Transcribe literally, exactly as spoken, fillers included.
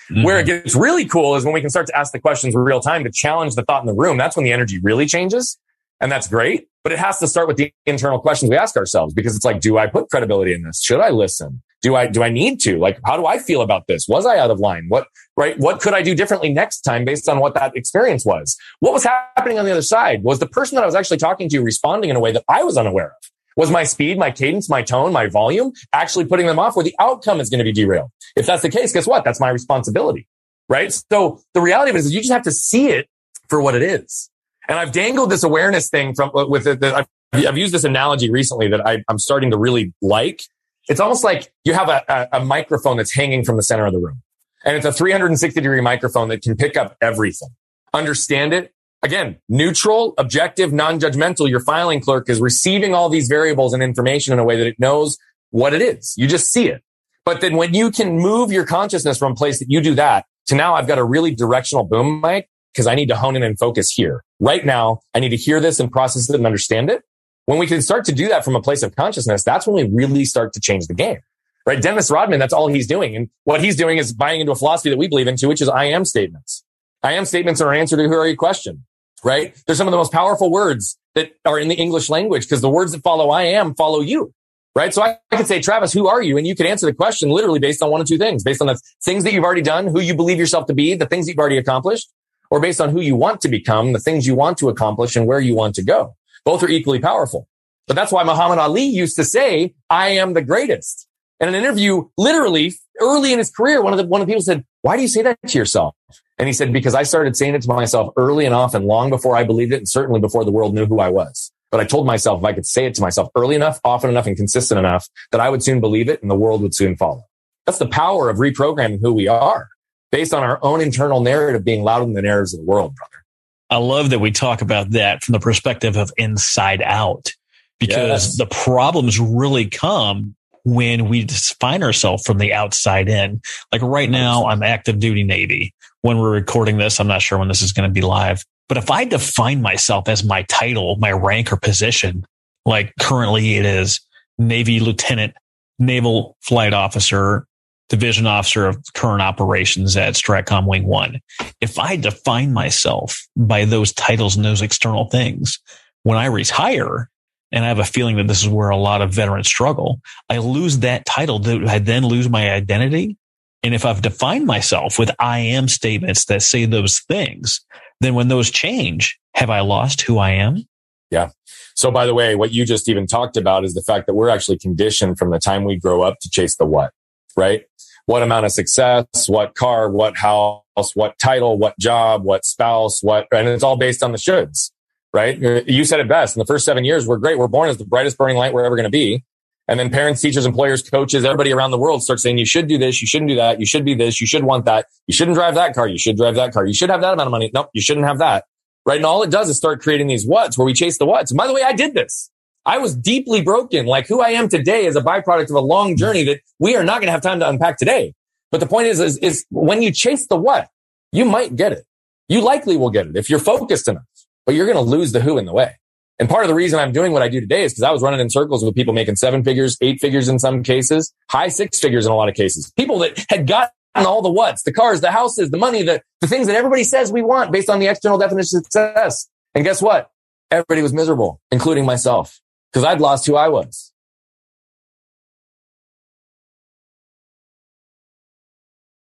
Mm-hmm. Where it gets really cool is when we can start to ask the questions in real time to challenge the thought in the room. That's when the energy really changes. And that's great. But it has to start with the internal questions we ask ourselves, because it's like, do I put credibility in this? Should I listen? Do I, do I need to? Like, how do I feel about this? Was I out of line? What, right? What could I do differently next time based on what that experience was? What was happening on the other side? Was the person that I was actually talking to responding in a way that I was unaware of? Was my speed, my cadence, my tone, my volume actually putting them off where the outcome is going to be derailed? If that's the case, guess what? That's my responsibility, right? So the reality of it is you just have to see it for what it is. And I've dangled this awareness thing from with it. I've, I've used this analogy recently that I, I'm starting to really like. It's almost like you have a, a, a microphone that's hanging from the center of the room. And it's a three hundred sixty degree microphone that can pick up everything. Understand it. Again, neutral, objective, non-judgmental. Your filing clerk is receiving all these variables and information in a way that it knows what it is. You just see it. But then when you can move your consciousness from a place that you do that to now I've got a really directional boom mic because I need to hone in and focus here. Right now, I need to hear this and process it and understand it. When we can start to do that from a place of consciousness, that's when we really start to change the game, right? Dennis Rodman, that's all he's doing. And what he's doing is buying into a philosophy that we believe into, which is I am statements. I am statements are an answer to who are you question, right? They're some of the most powerful words that are in the English language because the words that follow I am follow you, right? So I, I could say, Travis, who are you? And you could answer the question literally based on one of two things, based on the things that you've already done, who you believe yourself to be, the things that you've already accomplished, or based on who you want to become, the things you want to accomplish and where you want to go. Both are equally powerful. But that's why Muhammad Ali used to say, I am the greatest. In an interview, literally early in his career, one of the, one of the people said, why do you say that to yourself? And he said, because I started saying it to myself early and often, long before I believed it, and certainly before the world knew who I was. But I told myself if I could say it to myself early enough, often enough, and consistent enough that I would soon believe it and the world would soon follow. That's the power of reprogramming who we are based on our own internal narrative being louder than the narratives of the world, brother. I love that we talk about that from the perspective of inside out, because yes. the problems really come when we define ourselves from the outside in. Like right now, I'm active duty Navy. When we're recording this, I'm not sure when this is going to be live. But if I define myself as my title, my rank or position, like currently it is Navy Lieutenant, Naval Flight Officer, Division Officer of Current Operations at Stratcom Wing One. If I define myself by those titles and those external things, when I retire, and I have a feeling that this is where a lot of veterans struggle, I lose that title. Do I then lose my identity? And if I've defined myself with I am statements that say those things, then when those change, have I lost who I am? Yeah. So by the way, what you just even talked about is the fact that we're actually conditioned from the time we grow up to chase the what, right? What amount of success, what car, what house, what title, what job, what spouse, what, and it's all based on the shoulds, right? You said it best. In the first seven years, we're great. We're born as the brightest burning light we're ever going to be. And then parents, teachers, employers, coaches, everybody around the world start saying, you should do this. You shouldn't do that. You should be this. You should want that. You shouldn't drive that car. You should drive that car. You should have that amount of money. Nope. You shouldn't have that. Right. And all it does is start creating these whats where we chase the whats. And by the way, I did this. I was deeply broken. Like who I am today is a byproduct of a long journey that we are not going to have time to unpack today. But the point is, is, is when you chase the what, you might get it. You likely will get it if you're focused enough, but you're going to lose the who in the way. And part of the reason I'm doing what I do today is because I was running in circles with people making seven figures, eight figures in some cases, high six figures in a lot of cases. People that had gotten all the whats, the cars, the houses, the money, the, the things that everybody says we want based on the external definition of success. And guess what? Everybody was miserable, including myself, because I'd lost who I was.